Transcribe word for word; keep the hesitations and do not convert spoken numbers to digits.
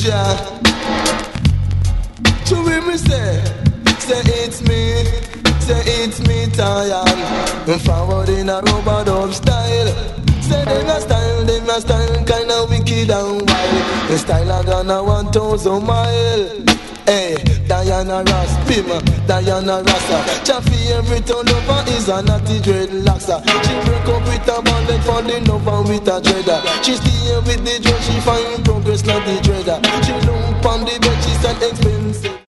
Ja. To hear me say, say it's me, say it's me, Tayan. Forward in a rubber dub style. Say them a style, them a style, kinda wicked and wild. The style a gonna one thousand mile. Hey, Diana Ross, Pim, Diana Rassa. Chaffee every town lover is a natty dreadlocksa. She break up with a bandit for the lover with a dreader. She stay with the dread, she find progress not the dreader. She lump on the bed, she said expensive.